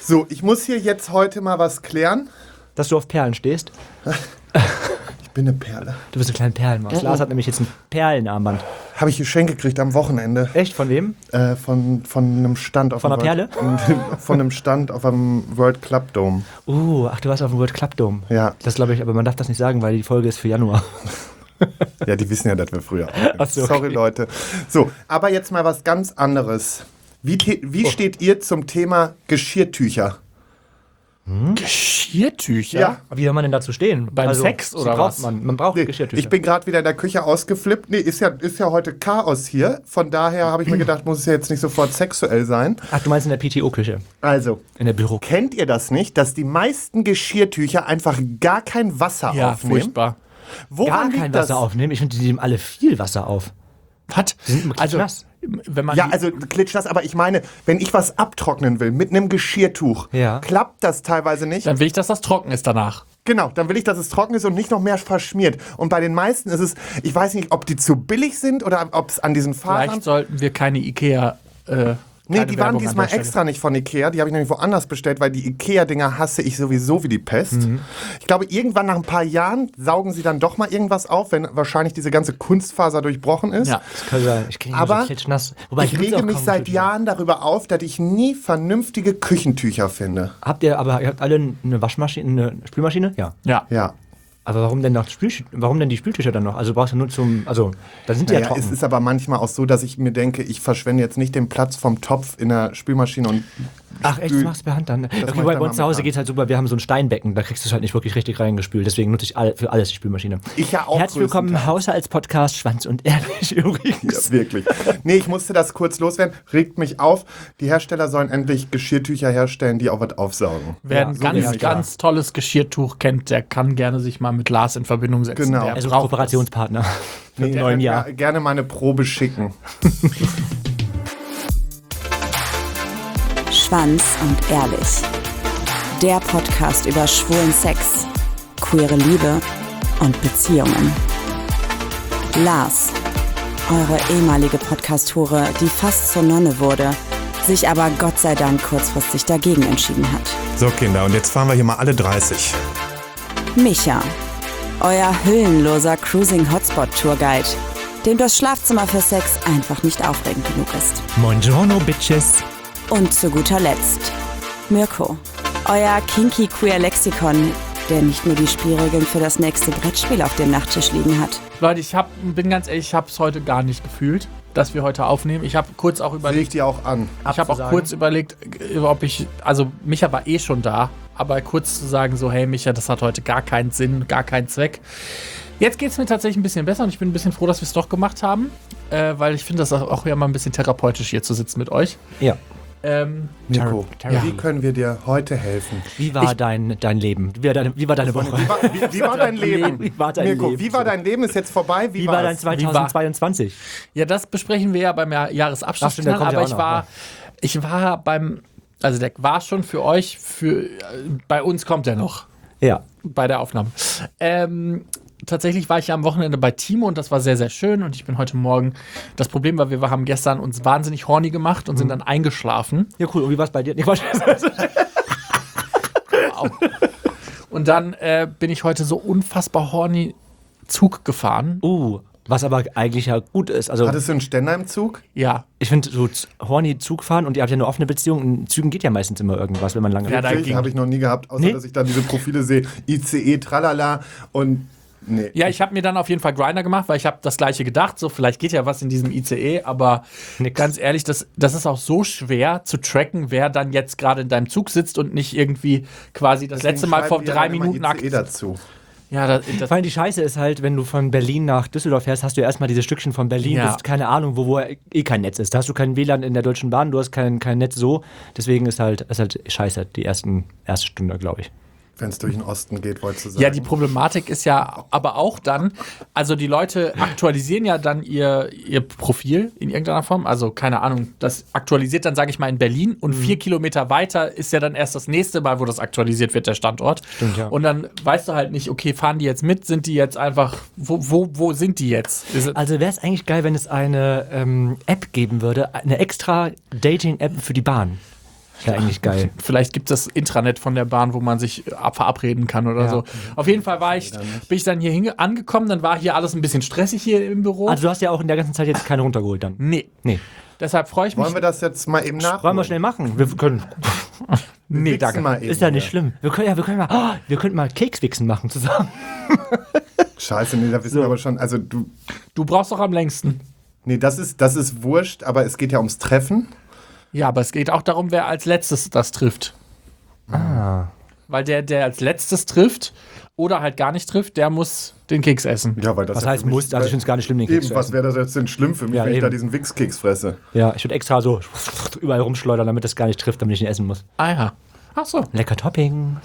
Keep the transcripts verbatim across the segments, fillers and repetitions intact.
So, ich muss hier jetzt heute mal was klären. Dass du auf Perlen stehst? Ich bin eine Perle. Du bist ein kleiner Perlenmaus. Mhm. Lars hat nämlich jetzt ein Perlenarmband. Habe ich Geschenk gekriegt am Wochenende. Echt? Von wem? Äh, von, von einem Stand auf Von dem einer World, Perle? Von einem Stand auf einem World Club Dome. Uh, ach, du warst auf dem World Club Dome. Ja. Das glaube ich, aber man darf das nicht sagen, weil die Folge ist für Januar. Ja, die wissen ja, dass wir früher aufnehmen. Ach so, okay. Sorry, Leute. So, aber jetzt mal was ganz anderes. Wie, te- wie oh. steht ihr zum Thema Geschirrtücher? Hm? Geschirrtücher? Ja. Wie soll man denn dazu stehen? Beim also, Sex oder braucht was? Man, man braucht nee, Geschirrtücher. Ich bin gerade wieder in der Küche ausgeflippt. Nee, ist ja, ist ja heute Chaos hier. Von daher habe ich mir gedacht, muss es ja jetzt nicht sofort sexuell sein. Ach, du meinst in der P T O-Küche? Also, in der Büro. Kennt ihr das nicht, dass die meisten Geschirrtücher einfach gar kein Wasser ja, aufnehmen? Furchtbar. Woran gar kein das? Wasser aufnehmen? Ich finde, die nehmen alle viel Wasser auf. Was? Die sind also, nass. Wenn man ja, also klitschnass, aber ich meine, wenn ich was abtrocknen will mit einem Geschirrtuch, ja. klappt das teilweise nicht. Dann will ich, dass das trocken ist danach. Genau, dann will ich, dass es trocken ist und nicht noch mehr verschmiert. Und bei den meisten ist es, ich weiß nicht, ob die zu billig sind oder ob es an diesen Fasern... Vielleicht sollten wir keine Ikea... Äh, Nee, Keine die waren Werbung diesmal extra nicht von Ikea. Die habe ich nämlich woanders bestellt, weil die Ikea-Dinger hasse ich sowieso wie die Pest. Mhm. Ich glaube, irgendwann nach ein paar Jahren saugen sie dann doch mal irgendwas auf, wenn wahrscheinlich diese ganze Kunstfaser durchbrochen ist. Ja, das kann sein. Ich kenne Aber so klitschnass. Wobei, ich, ich rege mich seit Jahren darüber auf, dass ich nie vernünftige Küchentücher finde. Habt ihr aber ihr habt alle eine Waschmaschine, eine Spülmaschine? Ja. Ja. Ja. Aber warum denn noch Spül, warum denn die Spültücher dann noch? Also brauchst du nur zum, also da sind die naja, ja trocken. Es ist aber manchmal auch so, dass ich mir denke, ich verschwende jetzt nicht den Platz vom Topf in der Spülmaschine und Ach echt, das machst du per Hand dann? Okay, bei uns zu Hause geht es halt super, wir haben so ein Steinbecken, da kriegst du es halt nicht wirklich richtig reingespült, deswegen nutze ich all, für alles die Spülmaschine. Ich ja auch. Herzlich willkommen im Haushaltspodcast Schwanz und Ehrlich übrigens. Ja, wirklich. Nee, ich musste das kurz loswerden, regt mich auf. Die Hersteller sollen endlich Geschirrtücher herstellen, die auch was aufsaugen. Wer ja, ein so ganz, ganz tolles Geschirrtuch kennt, der kann gerne sich mal mit Lars in Verbindung setzen. Genau. Der Also braucht Kooperationspartner für Nee, im neuen Jahr. Ja, gerne mal eine Probe schicken. Schwanz und Ehrlich. Der Podcast über schwulen Sex, queere Liebe und Beziehungen. Lars, eure ehemalige Podcast-Hure, die fast zur Nonne wurde, sich aber Gott sei Dank kurzfristig dagegen entschieden hat. So Kinder, und jetzt fahren wir hier mal alle dreißig. Micha, euer hüllenloser Cruising-Hotspot-Tourguide, dem das Schlafzimmer für Sex einfach nicht aufregend genug ist. Buongiorno, Bitches. Und zu guter Letzt Mirko, euer kinky queer Lexikon, der nicht nur die Spielregeln für das nächste Brettspiel auf dem Nachttisch liegen hat. Leute, ich hab, bin ganz ehrlich, ich habe es heute gar nicht gefühlt, dass wir heute aufnehmen. Ich habe kurz auch Sehe überlegt, ich dir auch an. ich habe auch kurz überlegt, ob ich, also Micha war eh schon da, aber kurz zu sagen so, hey Micha, das hat heute gar keinen Sinn, gar keinen Zweck. Jetzt geht es mir tatsächlich ein bisschen besser und ich bin ein bisschen froh, dass wir es doch gemacht haben, äh, weil ich finde das auch, auch ja mal ein bisschen therapeutisch hier zu sitzen mit euch. Ja. Ähm, Nico, Terra- wie können wir dir heute helfen? Wie war Ich- dein, dein Leben? Wie war deine, wie war deine Woche? Wie war, wie, wie war dein Leben? Wie war dein Mirko, Leben? wie war dein Leben? Ist jetzt vorbei? Wie, Wie war dein war's? zweitausendzweiundzwanzig? Ja, das besprechen wir ja beim Jahr- Jahresabschluss. Ach stimmt, der kommt aber ja auch ich noch, war, ja. ich war beim, also der war schon für euch, für äh, bei uns kommt er noch Ja. bei der Aufnahme. Ähm, tatsächlich war ich ja am Wochenende bei Timo und das war sehr, sehr schön und ich bin heute Morgen, das Problem war, wir haben gestern uns wahnsinnig horny gemacht und sind dann eingeschlafen. Ja, cool. Und wie war es bei dir? Nee, Quatsch. Wow. Und dann äh, bin ich heute so unfassbar horny Zug gefahren. uh, was aber eigentlich ja gut ist. Also Hattest du einen Ständer im Zug? Ja, ich finde so z- horny Zug fahren und ihr habt ja eine offene Beziehung. In Zügen geht ja meistens immer irgendwas, wenn man lange... Ja, da Wirklich? ging- Habe ich noch nie gehabt, außer Nee? dass ich dann diese Profile sehe. I C E, tralala und nee. ja, ich habe mir dann auf jeden Fall Grindr gemacht, weil ich habe das Gleiche gedacht, so vielleicht geht ja was in diesem I C E, aber Nix. ganz ehrlich, das, das ist auch so schwer zu tracken, wer dann jetzt gerade in deinem Zug sitzt und nicht irgendwie quasi das letzte Mal vor drei Minuten nackt. nackt. dazu. Ja, das, das, Vor allem die Scheiße ist halt, wenn du von Berlin nach Düsseldorf fährst, hast du ja erstmal dieses Stückchen von Berlin, Ja. das ist keine Ahnung, wo, wo eh kein Netz ist. Da hast du kein W L A N in der Deutschen Bahn, du hast kein, kein Netz so. Deswegen ist halt, ist halt scheiße, die ersten, erste Stunde, glaube ich. Wenn es durch den Osten geht, wolltest du sagen. ja, die Problematik ist ja aber auch dann, also die Leute aktualisieren ja dann ihr, ihr Profil in irgendeiner Form, also keine Ahnung, das aktualisiert dann, sage ich mal, in Berlin und vier Kilometer weiter ist ja dann erst das nächste Mal, wo das aktualisiert wird, der Standort. Stimmt, ja. Und dann weißt du halt nicht, okay, fahren die jetzt mit, sind die jetzt einfach, wo, wo, wo sind die jetzt? Ist es- Also wäre es eigentlich geil, wenn es eine ähm, App geben würde, eine extra Dating-App für die Bahn. Ja, eigentlich geil. Vielleicht gibt es das Intranet von der Bahn, wo man sich äh, verabreden kann oder Ja. so. Auf jeden Fall war ich, bin ich dann hier hinge- angekommen, dann war hier alles ein bisschen stressig hier im Büro. Also du hast ja auch in der ganzen Zeit jetzt keine runtergeholt dann. nee. Nee. Deshalb freue ich mich. Wollen wir das jetzt mal eben nachholen? Wollen wir schnell machen? Wir können. Nee, Wichsen danke. mal eben Ist ja nicht hier. schlimm. Wir können ja, wir können mal, oh, wir könnten mal Kekswichsen machen zusammen. Scheiße, nee, da wissen wir aber schon. Also du, Du brauchst doch am längsten. nee, das ist, das ist wurscht, aber es geht ja ums Treffen. Ja, aber es geht auch darum, wer als letztes das trifft. Ah. Weil der, der als letztes trifft oder halt gar nicht trifft, der muss den Keks essen. Ja, weil das Was ja heißt für mich- muss? Also ich finde es gar nicht schlimm, den Keks Eben, zu was essen. wäre das jetzt denn schlimm für mich, Ja, wenn ich eben. da diesen Wichskeks fresse? Ja, ich würde extra so überall rumschleudern, damit das gar nicht trifft, damit ich ihn essen muss. Ah ja. Ach so. Lecker Topping.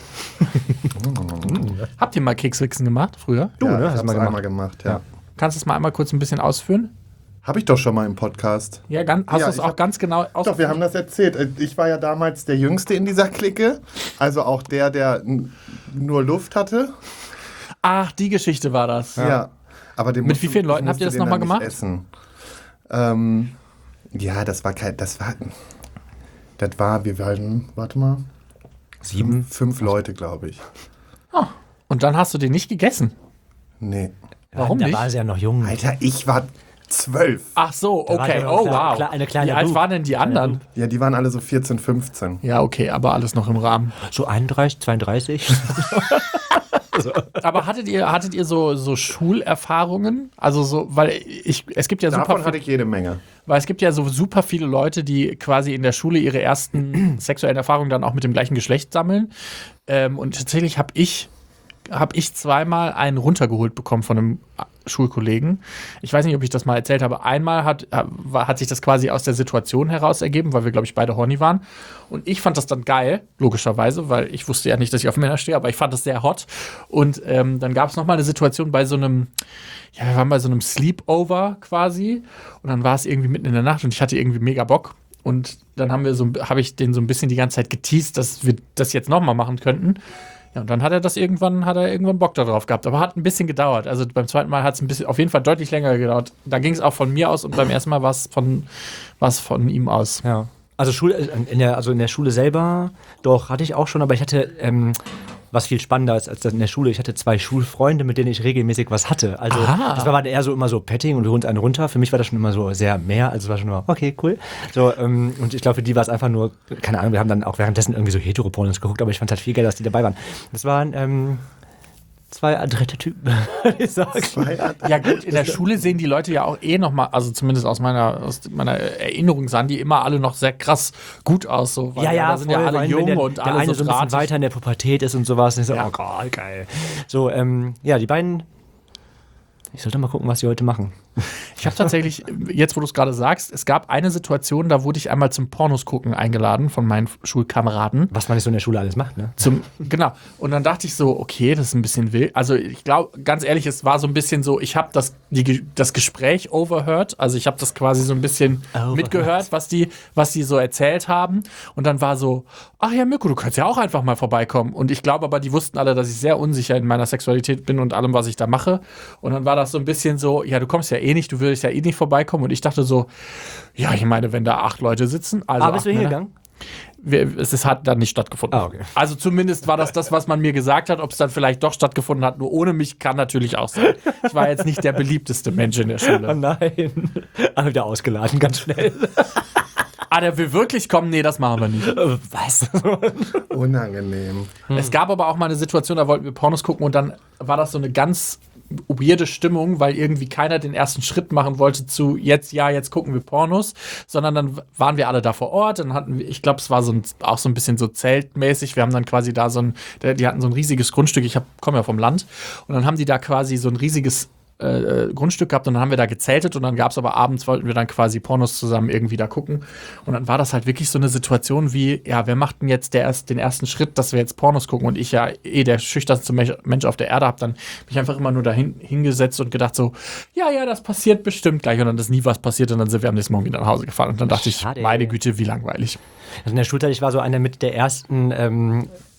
Habt ihr mal Kekswichsen gemacht früher? Du, ja, ne? ich Hast hab's du mal gemacht. einmal gemacht, ja. Ja. Kannst du es mal einmal kurz ein bisschen ausführen? Habe ich doch schon mal im Podcast. Ja, ganz, hast Ja, du es ich auch hab- ganz genau ausgeführt? Doch, wir haben das erzählt. Ich war ja damals der Jüngste in dieser Clique. Also auch der, der n- nur Luft hatte. Ach, die Geschichte war das. Ja. Aber den Mit musste- wie vielen ich Leuten habt musste ihr das den noch mal dann nicht gemacht? Essen. Ähm, ja, das war kein. Das war. Das war, wir waren, warte mal. Sieben. Fünf, fünf Leute, glaube ich. Und dann hast du den nicht gegessen. Nee. Warum da nicht? war sie ja noch jung. Alter, ich war zwölf. Ach so, Da war okay. der noch Oh, klein- wow. kle- eine kleine Wie alt Bub. waren denn die anderen? Ja, die waren alle so vierzehn, fünfzehn. Ja, okay, aber alles noch im Rahmen. So einunddreißig, zweiunddreißig. Aber hattet ihr, hattet ihr so, so Schulerfahrungen? Also so, weil ich, es gibt ja super Davon viel- hatte ich jede Menge. Weil es gibt ja so super viele Leute, die quasi in der Schule ihre ersten sexuellen Erfahrungen dann auch mit dem gleichen Geschlecht sammeln. Ähm, und tatsächlich habe ich, hab ich zweimal einen runtergeholt bekommen von einem Schulkollegen. Ich weiß nicht, ob ich das mal erzählt habe. Einmal hat, war- hat sich das quasi aus der Situation heraus ergeben, weil wir, glaube ich, beide horny waren. Und ich fand das dann geil, logischerweise, weil ich wusste ja nicht, dass ich auf Männer stehe, aber ich fand das sehr hot. Und ähm, dann gab es nochmal eine Situation bei so einem, ja, wir waren bei so einem Sleepover quasi. Und dann war es irgendwie mitten in der Nacht und ich hatte irgendwie mega Bock. Und dann haben wir so, habe ich den so ein bisschen die ganze Zeit geteased, dass wir das jetzt nochmal machen könnten. Ja, und dann hat er das irgendwann, hat er irgendwann Bock darauf gehabt. Aber hat ein bisschen gedauert. Also beim zweiten Mal hat es ein bisschen, auf jeden Fall deutlich länger gedauert. Da ging es auch von mir aus und beim ersten Mal war es von, war's von ihm aus. Ja. Also Schule, in der, also in der Schule selber, doch, hatte ich auch schon, aber ich hatte, ähm, was viel spannender ist als das in der Schule, ich hatte zwei Schulfreunde, mit denen ich regelmäßig was hatte. Also Aha. das war eher so immer so Petting und wir holen uns einen runter. Für mich war das schon immer so sehr mehr, also es war schon nur, okay, cool. So, ähm, und ich glaube, für die war es einfach nur, keine Ahnung, wir haben dann auch währenddessen irgendwie so Heteropornos geguckt, aber ich fand halt viel geil, dass die dabei waren. Das waren, ähm, zwei adrette Typen, würde ich sagen. Ja gut, in der Schule sehen die Leute ja auch eh noch mal, also zumindest aus meiner, aus meiner Erinnerung sahen die immer alle noch sehr krass gut aus. So, weil Ja, ja, da sind ja voll, alle weil wenn jung der, und der alle eine so so ein bisschen drahtig. weiter in der Pubertät ist und sowas. Und ich so, Ja. oh Gott, geil. So, ähm, ja, die beiden, ich sollte mal gucken, was sie heute machen. Ich habe tatsächlich, jetzt wo du es gerade sagst, es gab eine Situation, da wurde ich einmal zum Pornos gucken eingeladen von meinen Schulkameraden. Was man nicht so in der Schule alles macht, ne? Zum, genau. Und dann dachte ich so, okay, das ist ein bisschen wild. Also ich glaube, ganz ehrlich, es war so ein bisschen so, ich habe das, die, Ge- das Gespräch overheard. Also ich habe das quasi so ein bisschen Overheard. mitgehört, was die, was die so erzählt haben. Und dann war so, ach ja, Mirko, du kannst ja auch einfach mal vorbeikommen. Und ich glaube aber, die wussten alle, dass ich sehr unsicher in meiner Sexualität bin und allem, was ich da mache. Und dann war das so ein bisschen so, ja, du kommst ja eh nicht, du würdest ja eh nicht vorbeikommen. Und ich dachte so, ja, ich meine, wenn da acht Leute sitzen, also Aber bist acht du Männer- hingegangen? wir, es, es hat dann nicht stattgefunden. Ah, okay. Also zumindest war das das, was man mir gesagt hat. Ob es dann vielleicht doch stattgefunden hat, nur ohne mich, kann natürlich auch sein. Ich war jetzt nicht der beliebteste Mensch in der Oh Schule. nein. Ah, wieder ausgeladen, ganz schnell. Ah, der will wirklich kommen? Nee, das machen wir nicht. Äh, Was? Unangenehm. Es gab aber auch mal eine Situation, da wollten wir Pornos gucken und dann war das so eine ganz weirde Stimmung, weil irgendwie keiner den ersten Schritt machen wollte zu jetzt, ja, jetzt gucken wir Pornos, sondern dann waren wir alle da vor Ort, dann hatten wir, ich glaube, es war so ein, auch so ein bisschen so zeltmäßig, wir haben dann quasi da so ein, die hatten so ein riesiges Grundstück, ich komme ja vom Land und dann haben die da quasi so ein riesiges äh, Grundstück gehabt und dann haben wir da gezeltet und dann gab es aber abends, wollten wir dann quasi Pornos zusammen irgendwie da gucken und dann war das halt wirklich so eine Situation wie, ja, wer macht denn jetzt der erst, den ersten Schritt, dass wir jetzt Pornos gucken und ich ja eh der schüchternste Mensch auf der Erde habe, dann mich einfach immer nur dahin hingesetzt und gedacht so, ja, ja, das passiert bestimmt gleich und dann ist nie was passiert und dann sind wir am nächsten Morgen wieder nach Hause gefahren und dann dachte Schade. ich, meine Güte, wie langweilig. Also in der Schulzeit, ich war so einer mit der ersten ähm,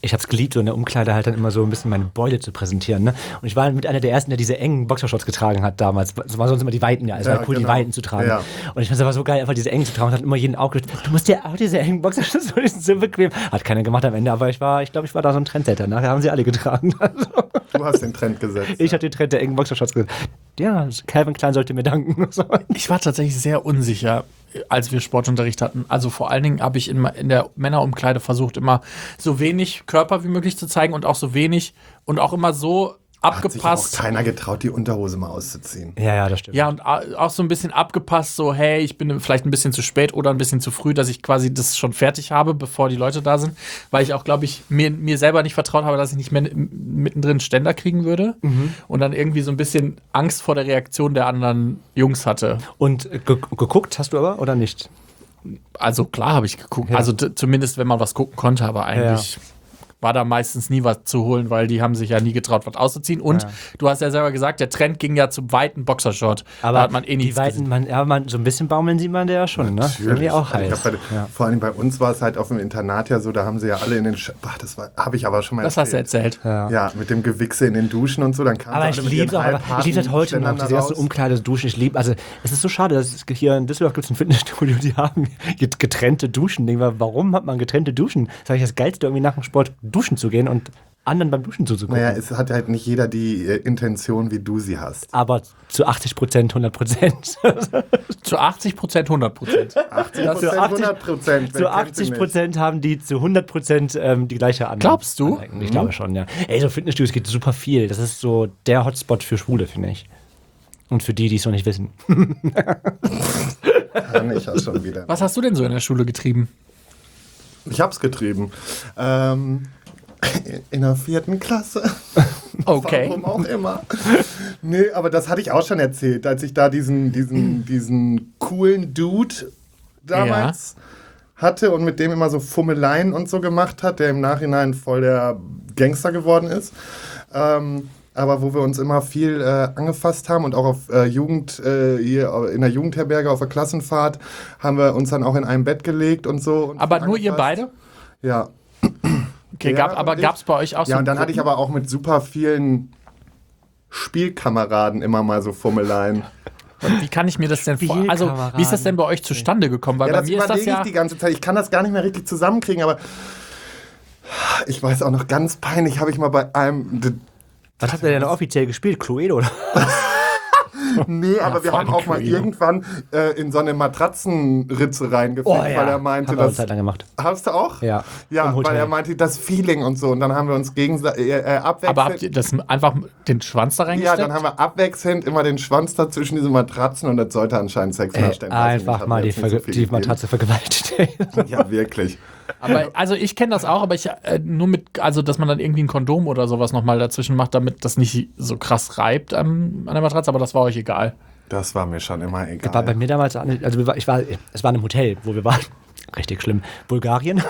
ich habe es geliebt, so in der Umkleide halt dann immer so ein bisschen meine Beule zu präsentieren. Ne? Und ich war mit einer der ersten, der diese engen Boxershorts getragen hat damals. Es war sonst immer die Weiten, ja. Es Ja, war cool, genau. die Weiten zu tragen. Ja. Und ich fand es aber so geil, einfach diese engen zu tragen. Und hat immer jeden auch gesagt, du musst dir auch diese engen Boxershorts, die sind so bequem. Hat keiner gemacht am Ende, aber ich war, ich glaube, ich war da so ein Trendsetter. Nachher haben sie alle getragen. Also, Du hast den Trend gesetzt. ich habe den Trend der engen Boxershorts gesagt. Ja, Calvin Klein sollte mir danken. So. Ich war tatsächlich sehr unsicher, als wir Sportunterricht hatten. Also vor allen Dingen habe ich in, in der Männerumkleide versucht, immer so wenig Körper wie möglich zu zeigen und auch so wenig und auch immer so Hat sich auch abgepasst. keiner getraut, die Unterhose mal auszuziehen. Ja, ja, das stimmt. Ja, und a- auch so ein bisschen abgepasst, so, hey, ich bin vielleicht ein bisschen zu spät oder ein bisschen zu früh, dass ich quasi das schon fertig habe, bevor die Leute da sind. Weil ich auch, glaube ich, mir, mir selber nicht vertraut habe, dass ich nicht mehr mittendrin Ständer kriegen würde. Mhm. Und dann irgendwie so ein bisschen Angst vor der Reaktion der anderen Jungs hatte. Und äh, ge geguckt hast du aber oder nicht? Also klar habe ich geguckt. Ja. Also d- zumindest, wenn man was gucken konnte, aber eigentlich war da meistens nie was zu holen, weil die haben sich ja nie getraut, was auszuziehen. Und Ja. du hast ja selber gesagt, der Trend ging ja zum weiten Boxershort. Aber da hat man eh die nichts Weiten, gesehen. man, ja, man, so ein bisschen baumeln sieht man der ja schon, ne? Irgendwie auch Also ich heiß. hab bei, Ja. Vor allem bei uns war es halt auf dem Internat ja so, da haben sie ja alle in den. Sch Ach, das habe ich aber schon mal Das hast du erzählt. Ja. Ja, mit dem Gewichse in den Duschen und so, dann kamen Aber sie ich alle mit liebe ihren aber ich halbharten liebe das heute noch, Ständern diese da ganzen raus. Umkleide, Duschen. Ich liebe, also es ist so schade, dass es hier in Düsseldorf gibt es ein Fitnessstudio, die haben getrennte Duschen. Denk mal, warum hat man getrennte Duschen? Das ist eigentlich das Geilste, irgendwie nach dem Sport duschen zu gehen und anderen beim Duschen zuzugucken. Naja, es hat halt nicht jeder die äh, Intention, wie du sie hast. Aber zu achtzig Prozent, hundert Prozent. Zu achtzig Prozent, hundert Prozent. achtzig Zu Prozent, achtzig hundert Prozent. Zu achtzig Prozent haben die zu hundert Prozent ähm, die gleiche Anlage. Glaubst du? Ich glaube schon, ja. Ey, so Fitnessstudios geht super viel. Das ist so der Hotspot für Schwule, finde ich. Und für die, die es noch nicht wissen. Kann ich ja schon wieder. Was hast du denn so in der Schule getrieben? Ich hab's getrieben. Ähm, in der vierten Klasse. Okay. Warum auch immer. Nee, aber das hatte ich auch schon erzählt, als ich da diesen, diesen, diesen coolen Dude damals hatte und mit dem immer so Fummeleien und so gemacht hat, der im Nachhinein voll der Gangster geworden ist. Ähm, aber wo wir uns immer viel äh, angefasst haben und auch auf äh, Jugend, äh, hier in der Jugendherberge auf der Klassenfahrt, haben wir uns dann auch in ein Bett gelegt und so. Und Aber viel nur ihr angefasst. beide? Ja. Okay, Ja, gab, aber und ich- gab es bei euch auch so Ja, und dann hatte Gruppen? ich aber auch mit super vielen Spielkameraden immer mal so Fummeleien. Wie kann ich mir das denn vor... Also, Spielkameraden. wie ist das denn bei euch zustande gekommen? Weil Ja, bei das mir ist das überlege ja... ich die ganze Zeit. Ich kann das gar nicht mehr richtig zusammenkriegen, aber ich weiß auch noch, ganz peinlich habe ich mal bei einem... Was habt ihr denn offiziell gespielt? Cluedo oder? Nee, aber wir voll haben auch mal Cluedo. irgendwann äh, in so eine Matratzenritze reingefickt, weil er meinte, Haben wir eine das... Zeit lang gemacht. Hast du auch? Ja, Ja, im Hotel. weil er meinte, das Feeling und so. Und dann haben wir uns gegenseitig äh, äh, abwechselnd... Aber habt ihr das einfach den Schwanz da Ja, reingesteckt? dann haben wir abwechselnd immer den Schwanz da zwischen diese Matratzen und das sollte anscheinend Sex Ey, nachstellen. Weiß ich nicht, einfach hat mal mir die, jetzt nicht so Verge viel die gegeben. Matratze vergewaltigt. Ja, wirklich. Aber also ich kenne das auch, aber ich äh, nur mit, also dass man dann irgendwie ein Kondom oder sowas nochmal dazwischen macht, damit das nicht so krass reibt am, an der Matratze, aber das war euch egal. Das war mir schon immer egal. War bei mir damals, also wir war- ich war, es war in einem Hotel, wo wir waren. Richtig schlimm. Bulgarien.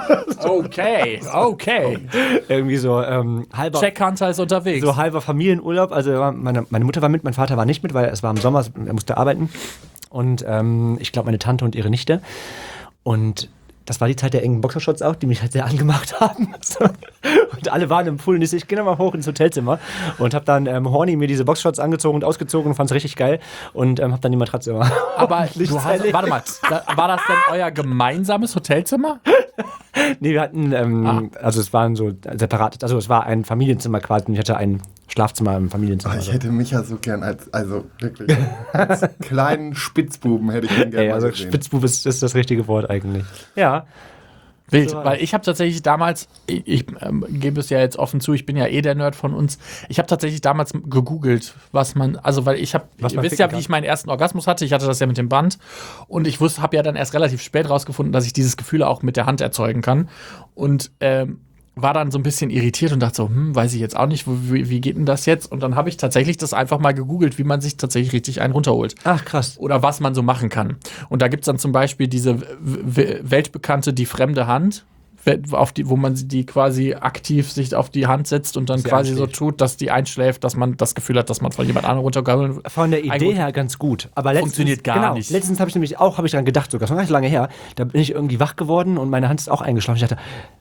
Okay, okay. Irgendwie so ähm, halber, Jack Hunter ist unterwegs. so halber Familienurlaub. Also meine, meine Mutter war mit, mein Vater war nicht mit, weil es war im Sommer, er musste arbeiten. Und ähm, ich glaube, meine Tante und ihre Nichte. Und das war die Zeit der engen Boxershorts auch, die mich halt sehr angemacht haben. So. Und alle waren im Pool und ich so, ich gehe nochmal hoch ins Hotelzimmer und habe dann ähm, horny mir diese Boxershorts angezogen und ausgezogen und fand es richtig geil und ähm, habe dann die Matratze immer. aber ordentlich du hast, zerlegt. warte mal, da, war das denn euer gemeinsames Hotelzimmer? Nee, wir hatten, ähm, Ah. also es waren so separat, also es war ein Familienzimmer quasi und ich hatte ein Schlafzimmer im Familienzimmer. Oh, ich hätte mich ja so gern als, also wirklich, als kleinen Spitzbuben hätte ich ihn gerne Ey, mal also gesehen. Spitzbub ist, ist das richtige Wort eigentlich. Ja. Wild, So war weil das. ich habe tatsächlich damals, ich, ich ähm, gebe es ja jetzt offen zu, ich bin ja eh der Nerd von uns. Ich habe tatsächlich damals gegoogelt, was man, also weil ich habe, Was ihr man wisst ja, ficken wie kann. ich meinen ersten Orgasmus hatte. Ich hatte das ja mit dem Band und ich wusste, habe ja dann erst relativ spät rausgefunden, dass ich dieses Gefühl auch mit der Hand erzeugen kann und ähm, war dann so ein bisschen irritiert und dachte so, hm, weiß ich jetzt auch nicht, wo, wie, wie geht denn das jetzt? Und dann habe ich tatsächlich das einfach mal gegoogelt, wie man sich tatsächlich richtig einen runterholt. Ach, krass. Oder was man so machen kann. Und da gibt es dann zum Beispiel diese w- w- weltbekannte Die fremde Hand, we- auf die, wo man sie- die quasi aktiv sich auf die Hand setzt und dann Sie quasi so einschläft. tut, dass die einschläft, dass man das Gefühl hat, dass man von jemand anderem runtergeholt wird. Von der Idee Eigentlich- her ganz gut. Aber letztens, Funktioniert gar genau, nicht. Letztens habe ich nämlich auch, habe ich dran gedacht, sogar schon ganz lange her, da bin ich irgendwie wach geworden und meine Hand ist auch eingeschlafen. Ich dachte,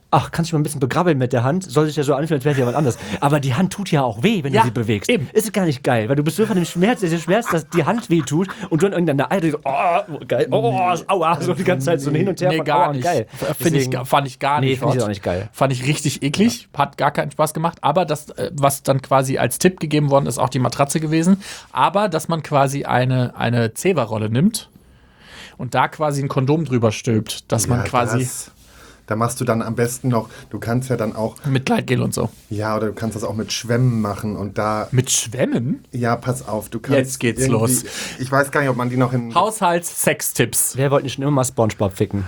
ach, kannst du mal ein bisschen begrabbeln mit der Hand? Soll sich ja so anfühlen, als wäre es jemand anders. Aber die Hand tut ja auch weh, wenn Ja, du sie bewegst. eben. Ist gar nicht geil, weil du bist so von dem Schmerz, der Schmerz, dass die Hand weh tut und du an irgendeiner Eier so, oh, geil, oh, aua, so die ganze Zeit so hin und her. Nee, von, gar aua, nicht. Geil. Find ich, Deswegen- fand ich gar Nee, nicht. finde ich hot. auch nicht geil. Fand ich richtig eklig, hat gar keinen Spaß gemacht. Aber das, äh, was dann quasi als Tipp gegeben worden ist, auch die Matratze gewesen. Aber, dass man quasi eine, eine Zewa-Rolle nimmt und da quasi ein Kondom drüber stülpt, dass man Ja, quasi das, da machst du dann am besten noch, du kannst ja dann auch, mit Gleitgel und so. ja, oder du kannst das auch mit Schwämmen machen und da, Mit Schwämmen? ja, pass auf, du kannst. Jetzt geht's irgendwie- los. Ich weiß gar nicht, ob man die noch in. Haushalts-Sex-Tipps. Wer wollte nicht schon immer mal Spongebob ficken?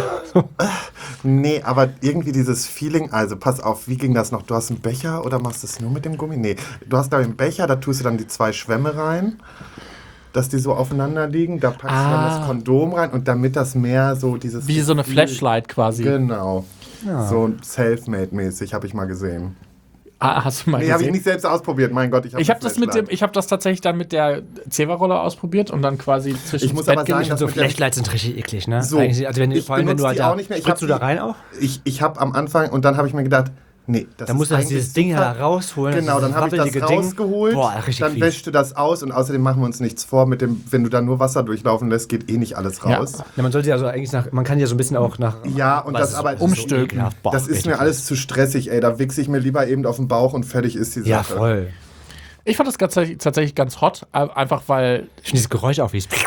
Nee, aber irgendwie dieses Feeling, also pass auf, wie ging das noch? Du hast einen Becher oder machst du es nur mit dem Gummi? Nee, du hast da einen Becher, da tust du dann die zwei Schwämme rein, dass die so aufeinander liegen, da packst du dann Ah. das Kondom rein und damit das mehr so dieses... Wie so eine Gefühl- Flashlight quasi. Genau. So Selfmade-mäßig, habe ich mal gesehen. Ah, hast du mal Nee, habe ich gesehen? nicht selbst ausprobiert, mein Gott, ich habe Ich habe das mit dem, ich habe das tatsächlich dann mit der Zewa-Rolle ausprobiert und dann quasi zwischen Ich muss aber sagen, gelegt. dass So mit der- Flashlights sind richtig eklig, ne? So, Eigentlich, also wenn, ich vor allem, wenn benutze du halt die da, auch nicht mehr. Ich spritzt hab du da die- rein auch? Ich, ich habe am Anfang, und dann habe ich mir gedacht, nee, das Da ist musst du halt eigentlich dieses Ding super. da rausholen. Genau, dann habe ich das wackelige Ding. rausgeholt, Boah, richtig dann fies. wäschst du das aus und außerdem machen wir uns nichts vor, mit dem, wenn du da nur Wasser durchlaufen lässt, geht eh nicht alles Ja. raus. Ja, man sollte ja also eigentlich nach, man kann ja so ein bisschen auch nach. Ja, und Was das ist aber umstülpen. ekelhaft. Boah, das ist richtig mir alles zu stressig, ey. Da wichse ich mir lieber eben auf den Bauch und fertig ist die Sache. Ja, voll. Ich fand das tatsächlich, tatsächlich ganz hot, äh, einfach weil, Ich finde dieses Geräusch auch wie es.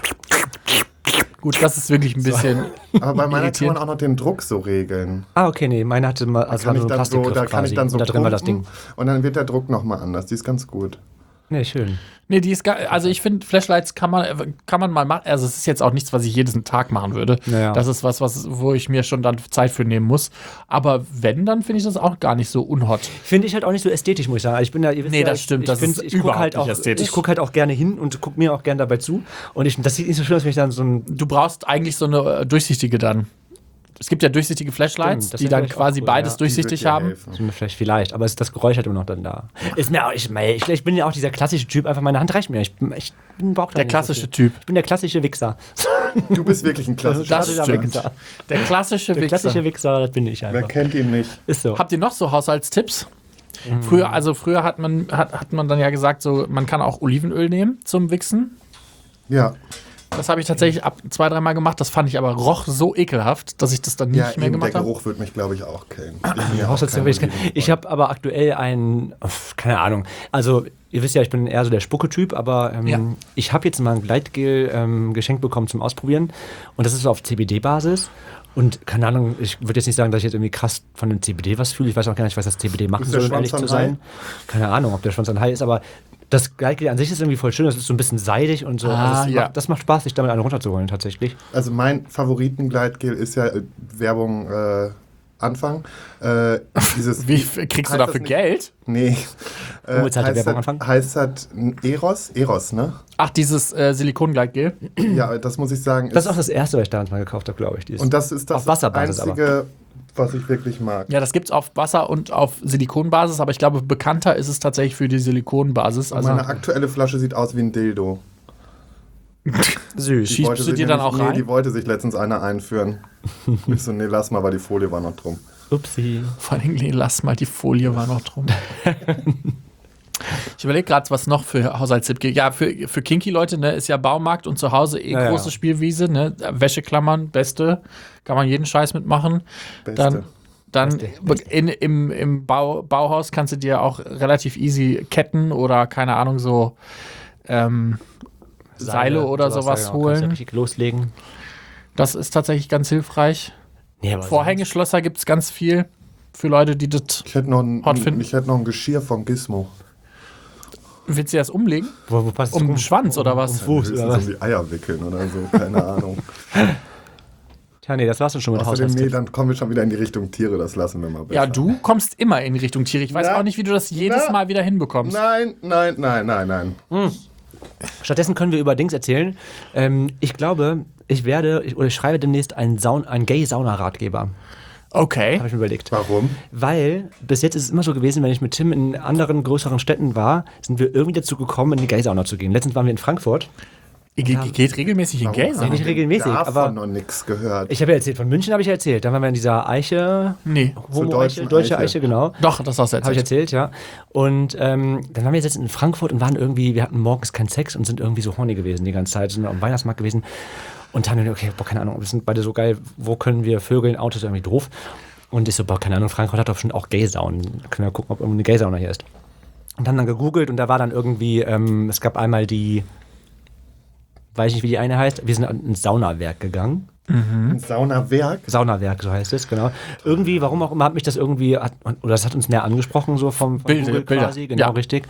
gut, das ist wirklich ein bisschen Aber bei meiner kann irritierend. man auch noch den Druck so regeln. Ah, okay, nee, meine hatte mal, also war Kann ich nur ein dann so, Plastikgriff da kann quasi. ich dann so und da drin war das Ding. pumpen und dann wird der Druck nochmal anders. Die ist ganz gut. Nee, schön. Nee, die ist gar, also ich finde, Flashlights kann man, kann man mal machen. Also es ist jetzt auch nichts, was ich jeden Tag machen würde. Naja. Das ist was, was, wo ich mir schon dann Zeit für nehmen muss. Aber wenn, dann finde ich das auch gar nicht so unhot. Finde ich halt auch nicht so ästhetisch, muss ich sagen. Also ich bin ja, ihr wisst Nee, ja, das ich, stimmt, Ich, das find, ist ich gucke überhaupt halt, nicht auch- ästhetisch. ich guck halt auch gerne hin und gucke mir auch gerne dabei zu. Und ich, das sieht nicht so schön aus, wenn ich dann so ein. Du brauchst eigentlich so eine äh, durchsichtige dann. Es gibt ja durchsichtige Flashlights, Stimmt, das die wär dann vielleicht auch quasi cool, beides ja. durchsichtig Die wird dir haben. helfen. Ist mir vielleicht vielleicht, aber es, das Geräusch hat immer noch dann da. Ist mir auch, ich, ich, ich bin ja auch dieser klassische Typ, einfach meine Hand reicht mir. Ich, ich brauche Der klassische Typ. Ich bin der klassische Wichser. Du bist wirklich ein klassischer Das Klassischer stimmt. Wichser. Der klassische Der Wichser. klassische Wichser, das bin ich Wer einfach. kennt ihn nicht? Ist so. Habt ihr noch so Haushaltstipps? Früher, also früher hat man, hat, hat man dann ja gesagt, so, man kann auch Olivenöl nehmen zum Wichsen. Ja. Das habe ich tatsächlich ab zwei, dreimal gemacht. Das fand ich aber roch so ekelhaft, dass ich das dann nicht Ja, mehr eben, der gemacht habe. Geruch würde mich, glaube ich, auch killen. Ich bin ja auch Haushaltstipp, kein ich Olivenfreund. ich habe aber aktuell einen, uff, keine Ahnung, also ihr wisst ja, ich bin eher so der Spucke-Typ, aber ähm, Ja. ich habe jetzt mal ein Gleitgel ähm, geschenkt bekommen zum Ausprobieren und das ist so auf C B D-Basis. Und keine Ahnung, ich würde jetzt nicht sagen, dass ich jetzt irgendwie krass von dem C B D was fühle. Ich weiß auch gar nicht, was das C B D machen Ist der soll, um Schwanz ehrlich zu dann sein. Keine Ahnung, ob der Schwanz an Hai ist, aber das Gleitgel an sich ist irgendwie voll schön. Das ist so ein bisschen seidig und so. Ah, also das, ja. macht, das macht Spaß, sich damit einen runterzuholen tatsächlich. Also mein Favoritengleitgel ist ja äh, Werbung äh, Anfang. Äh, dieses, Wie f- kriegst du heißt dafür das nicht- Geld? Nee. Äh, Unbezahlte heißt Werbung das, Anfang? heißt das Eros? Eros, ne? Ach, dieses äh, Silikongleitgel. Ja, das muss ich sagen. Das ist auch das erste, was ich damals mal gekauft habe, glaube ich. Dieses- und das ist das auf Wasserbasis Einzige, was ich wirklich mag. Ja, das gibt's auf Wasser- und auf Silikonbasis, aber ich glaube, bekannter ist es tatsächlich für die Silikonbasis. Also Meine aktuelle Flasche sieht aus wie ein Dildo. süß. Die Schießt wollte du sich dir dann nämlich- auch nee, rein? die wollte sich letztens einer einführen. Ich so, nee, lass mal, weil die Folie war noch drum. Upsi. vor allem, nee, lass mal, die Folie war noch drum. Ich überlege gerade, was noch für Haushaltstipp gibt. Ja, für, für Kinky-Leute, ne, ist ja Baumarkt und zu Hause eh Ja, große ja. Spielwiese, ne? Wäscheklammern, beste. Kann man jeden Scheiß mitmachen. Beste. Dann, dann Beste, beste. In, im, im Bau, Bauhaus kannst du dir auch relativ easy Ketten oder, keine Ahnung, so ähm, Seile, oder sowas, ja, genau. Kannst ja holen. richtig loslegen. Das ist tatsächlich ganz hilfreich. Nee, aber Vorhängeschlösser gibt es ganz viel für Leute, die das. Ich hätte noch ein, Hot finden. ich hätte noch ein Geschirr vom Gizmo. Willst du das umlegen? Wo, wo passt Um es den Schwanz oder was? Fuß, Höchstens oder was? um die Eier wickeln oder so, keine Ahnung. Tja, nee, das war's dann schon mit Außerdem, nee, Haushaltstipps. dann kommen wir schon wieder in die Richtung Tiere, das lassen wir mal besser. Ja, du kommst immer in Richtung Tiere. Ich weiß Na, auch nicht, wie du das jedes na. Mal wieder hinbekommst. Nein, nein, nein, nein, nein. Stattdessen können wir über Dings erzählen. Ähm, ich glaube, ich werde, ich, oder ich schreibe demnächst einen, Saun, einen Gay-Sauna-Ratgeber. Okay. Habe ich mir überlegt. Warum? Weil bis jetzt ist es immer so gewesen, wenn ich mit Tim in anderen größeren Städten war, sind wir irgendwie dazu gekommen, in die Gay-Sauna zu gehen. Letztens waren wir in Frankfurt. Ihr Ja. ge- geht regelmäßig in Warum Gay-Sauna? haben nicht wir regelmäßig, davon aber- noch nichts gehört. Ich habe ja erzählt, von München habe ich ja erzählt. Dann waren wir in dieser Eiche, Nee. Homo-Eiche, deutschen deutsche Eiche. Eiche, genau. Doch, das hast du Habe ich erzählt. erzählt, ja. Und ähm, dann waren wir jetzt in Frankfurt und waren irgendwie, wir hatten morgens keinen Sex und sind irgendwie so horny gewesen die ganze Zeit, sind am Weihnachtsmarkt gewesen und haben dann, okay, boah, keine Ahnung, wir sind beide so geil, wo können wir vögeln, Autos ist irgendwie doof. Und ich so, boah, keine Ahnung, Frankfurt hat doch schon auch Gay-Saunen. Können wir gucken, ob irgendeine Gay-Sauna hier ist. Und haben dann gegoogelt und da war dann irgendwie, ähm, es gab einmal die, weiß ich nicht, wie die eine heißt, wir sind ins Saunawerk gegangen. Ein Saunawerk. Saunawerk, so heißt es, genau. Irgendwie, warum auch immer, hat mich das irgendwie, hat, oder das hat uns näher angesprochen, so vom, vom Bilder, Google Bilder, quasi, genau, ja. richtig.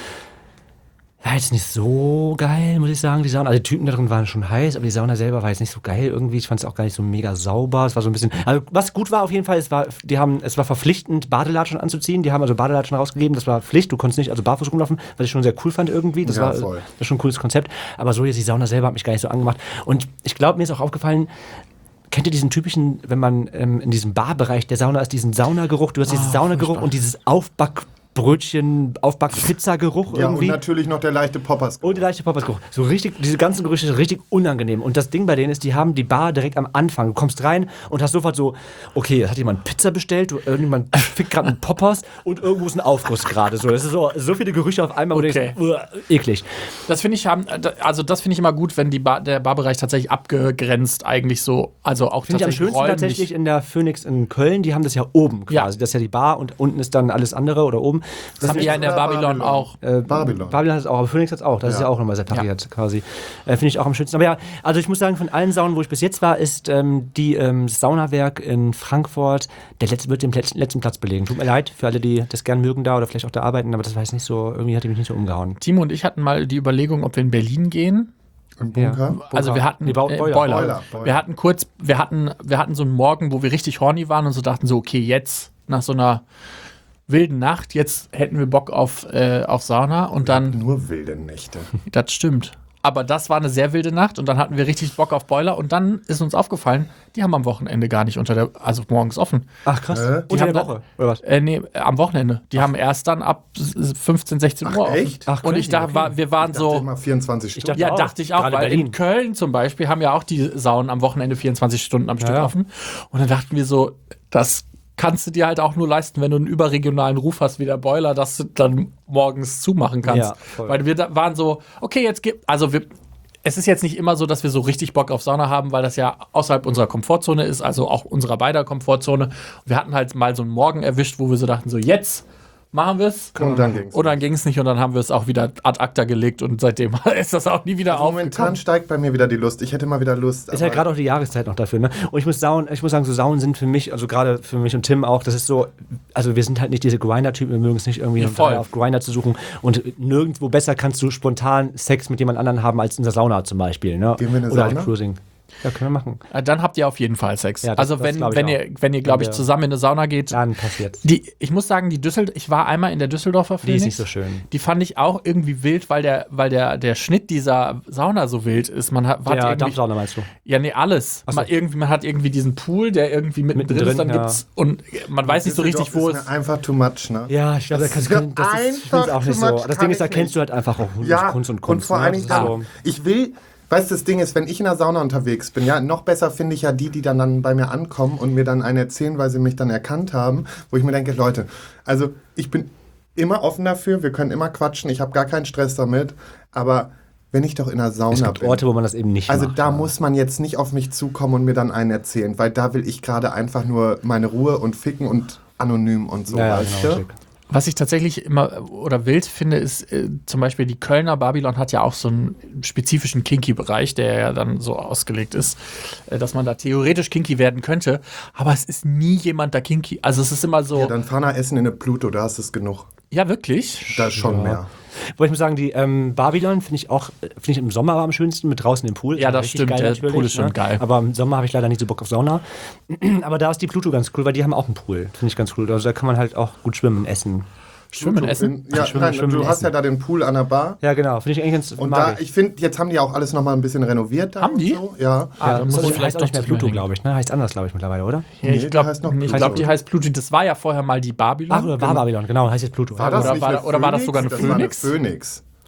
War jetzt nicht so geil, muss ich sagen, die Sauna. Also die Typen da drin waren schon heiß, aber die Sauna selber war jetzt nicht so geil irgendwie. Ich fand es auch gar nicht so mega sauber. Es war so ein bisschen, also was gut war auf jeden Fall, es war, die haben, es war verpflichtend, Badelatschen anzuziehen. Die haben also Badelatschen rausgegeben, das war Pflicht. Du konntest nicht also barfuß rumlaufen, was ich schon sehr cool fand irgendwie. Das Ja, war voll. das ist schon ein cooles Konzept. Aber so jetzt die Sauna selber hat mich gar nicht so angemacht. Und ich glaube, mir ist auch aufgefallen, kennt ihr diesen typischen, wenn man ähm, in diesem Barbereich der Sauna ist, diesen Saunageruch, du hast diesen Saunageruch furchtbar. und dieses Aufbackbrötchen, Aufbackpizzageruch Ja, irgendwie. und natürlich noch der leichte Poppers. Oh, der leichte Poppersgeruch. So richtig, diese ganzen Gerüche sind richtig unangenehm. Und das Ding bei denen ist, die haben die Bar direkt am Anfang. Du kommst rein und hast sofort so, okay, jetzt hat jemand Pizza bestellt, du, irgendjemand fickt gerade einen Poppers und irgendwo ist ein Aufguss gerade. So, das ist so, so viele Gerüche auf einmal, wo Okay. du denkst, uah, eklig. Das finde ich, haben- also das finde ich immer gut, wenn die Bar, der Barbereich tatsächlich abgegrenzt eigentlich so, also auch Finde ich am tatsächlich schönsten räumlich. tatsächlich in der Phoenix in Köln. Die haben das ja oben quasi. Ja. Das ist ja die Bar und unten ist dann alles andere oder oben. Das haben die ja in der Oder Babylon, Babylon? auch. Äh, Babylon. Babylon hat es auch, aber Phoenix hat es auch. Das ist ja auch nochmal separiert quasi. Äh, Finde ich auch am schönsten. Aber ja, also ich muss sagen, von allen Saunen, wo ich bis jetzt war, ist ähm, die ähm, das Saunawerk in Frankfurt, der letzte, wird den letzten, letzten Platz belegen. Tut mir leid für alle, die das gern mögen da oder vielleicht auch da arbeiten, aber das war jetzt nicht so, irgendwie hat die mich nicht so umgehauen. Timo und ich hatten mal die Überlegung, ob wir in Berlin gehen. Im Bunker. Also wir hatten Nee, Bau- äh, Boiler. Boiler. Boiler, Boiler. Wir hatten kurz, wir hatten, wir hatten so einen Morgen, wo wir richtig horny waren und so dachten so, okay, jetzt nach so einer wilden Nacht, jetzt hätten wir Bock auf, äh, auf Sauna und dann, Nur wilde Nächte. das stimmt. Aber das war eine sehr wilde Nacht und dann hatten wir richtig Bock auf Boiler und dann ist uns aufgefallen, die haben am Wochenende gar nicht unter der, also morgens offen. Ach krass. Äh? Unter Die der haben Woche, oder was? Äh, nee, äh, am Wochenende. Die haben erst dann ab s- fünfzehn, sechzehn Uhr offen. echt? Ach, und ich crazy, dachte, okay. war, wir waren Ich dachte so. immer vierundzwanzig Stunden. dachte Ja, auch. dachte ich auch, Gerade weil Berlin. in Köln zum Beispiel haben ja auch die Saunen am Wochenende vierundzwanzig Stunden am Stück Ja, ja. offen. Und dann dachten wir so, das kannst du dir halt auch nur leisten, wenn du einen überregionalen Ruf hast wie der Boiler, dass du dann morgens zumachen kannst. Ja, voll. Weil wir da waren so, okay, jetzt gibt, also wir, es ist jetzt nicht immer so, dass wir so richtig Bock auf Sauna haben, weil das ja außerhalb unserer Komfortzone ist, also auch unserer beider Komfortzone. Wir hatten halt mal so einen Morgen erwischt, wo wir so dachten, so jetzt machen wir es. Und dann ging's. Und dann ging es nicht und dann haben wir es auch wieder ad acta gelegt und seitdem ist das auch nie wieder Momentan aufgekommen. steigt bei mir wieder die Lust. Ich hätte mal wieder Lust. Ist halt aber- gerade auch die Jahreszeit noch dafür, ne? Und ich muss sagen, ich muss sagen, so Saunen sind für mich, also gerade für mich und Tim auch, das ist so, also wir sind halt nicht diese Grinder-Typen, wir mögen es nicht irgendwie Ja, noch voll. auf Grinder zu suchen und nirgendwo besser kannst du spontan Sex mit jemand anderem haben als in der Sauna zum Beispiel, ne? Gehen wir in eine Oder halt Sauna? Cruising. Ja, können wir machen. Äh, Dann habt ihr auf jeden Fall Sex. Ja, das- also das wenn, glaub ich wenn auch. ihr, wenn ihr, glaube ich, Wenn wir- zusammen in eine Sauna geht. Dann passiert's. Die, ich muss sagen, die Düssel, ich war einmal in der Düsseldorfer Die Phoenix. ist nicht so schön. Die fand ich auch irgendwie wild, weil der, weil der, der Schnitt dieser Sauna so wild ist. Man hat, hat Ja, irgendwie, Dampfsauna meinst du? ja, nee, alles. so. Man, irgendwie, man hat irgendwie diesen Pool, der irgendwie mittendrin, Mittendrin, ist, dann ja. gibt's und man weiß nicht so richtig, wo ist es. mir einfach too much, ne? Ja, ich glaube, da Das kannst ist du, das ist, ich einfach find's auch nicht too much, so. Das kann Ding ist, da ich kennst nicht. du halt einfach auch Ja, Kunst und Kunst. und vor ne? allen Das Dingen ist dann, so. ich will, weißt du, das Ding ist, wenn ich in der Sauna unterwegs bin, ja, noch besser finde ich ja die, die dann, dann bei mir ankommen und mir dann eine erzählen, weil sie mich dann erkannt haben, wo ich mir denke, Leute, also ich bin immer offen dafür, wir können immer quatschen, ich habe gar keinen Stress damit, aber wenn ich doch in der Sauna Es gibt bin, Orte, wo man das eben nicht also macht. da ja. muss man jetzt nicht auf mich zukommen und mir dann einen erzählen, weil da will ich gerade einfach nur meine Ruhe und ficken und anonym und so, Ja, ja, weißt genau, du? schick. Was ich tatsächlich immer oder wild finde, ist äh, zum Beispiel die Kölner Babylon hat ja auch so einen spezifischen Kinky-Bereich, der ja dann so ausgelegt ist, äh, dass man da theoretisch Kinky werden könnte. Aber es ist nie jemand da Kinky. Also es ist immer so, Ja, ja, dann fahr nach Essen in eine Pluto, da ist es genug. wirklich. Da ist schon Ja. mehr. Wobei ich muss sagen, die ähm, Babylon finde ich auch, finde ich im Sommer am schönsten mit draußen im Pool. Ja, das Richtig stimmt, geil der natürlich, Pool ist schon geil. Aber im Sommer habe ich leider nicht so Bock auf Sauna. Aber da ist die Pluto ganz cool, weil die haben auch einen Pool. Finde ich ganz cool. Also da kann man halt auch gut schwimmen und essen. Schwimmen, essen. In, ja, Schwimmen, nein, schwimmen, du hast essen. ja da den Pool an der Bar. Ja, genau. Finde ich eigentlich ganz Und mag da, ich. ich finde, jetzt haben die auch alles nochmal ein bisschen renoviert. Da Haben und die? So. Ja. Ah, ja, dann muss das ich heißt vielleicht auch nicht doch mehr zu Pluto, mir glaube ich. Ne? Heißt anders, glaube ich, mittlerweile, oder? Ja, Nee, ich die glaube, heißt noch ich Pluto. glaub, die heißt Pluto. Das war ja vorher mal die Babylon. Ach, oder war Babylon, genau. Heißt jetzt Pluto. War ja, das Oder nicht war- eine oder war das sogar eine Das war eine Phoenix? Phoenix.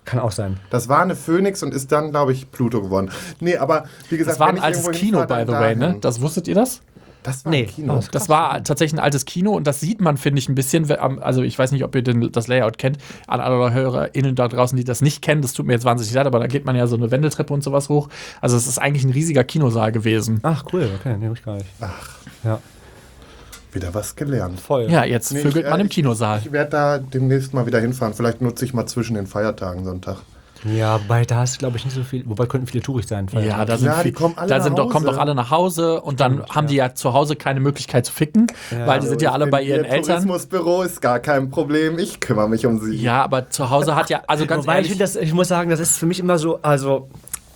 Kann auch sein. Das war eine Phoenix und ist dann, glaube ich, Pluto geworden. Nee, aber wie gesagt, Das war wenn ein ich altes irgendwo Kino, by hinfahre, the dann way, ne? dahin. Das wusstet ihr das? Das war Nee. ein Kino. Oh, Das war tatsächlich ein altes Kino und das sieht man, finde ich, ein bisschen. Also, ich weiß nicht, ob ihr den, das Layout kennt. An alle HörerInnen da draußen, die das nicht kennen, das tut mir jetzt wahnsinnig leid, aber da geht man ja so eine Wendeltreppe und sowas hoch. Also, es ist eigentlich ein riesiger Kinosaal gewesen. Ach, cool, okay, nee, hab ich gar nicht. Ach, Ja, wieder was gelernt. voll. Ja, jetzt Nee, vögelt ich, man äh, im Kinosaal. Ich, ich werde da demnächst mal wieder hinfahren. Vielleicht nutze ich mal zwischen den Feiertagen Sonntag. Ja, wobei da ist, glaube ich, nicht so viel. Wobei könnten viele Touris sein. Ja, da sind Ja, die viel, kommen alle da nach sind doch, kommen Hause. doch alle nach Hause und dann haben die ja zu Hause keine Möglichkeit zu ficken, weil die sind ja alle bei ihren Ihr Eltern. Tourismusbüro ist gar kein Problem. Ich kümmere mich um sie. Ja, aber zu Hause hat ja, also ganz Wobei ich, ehrlich, finde das, ich muss sagen, das ist für mich immer so, also,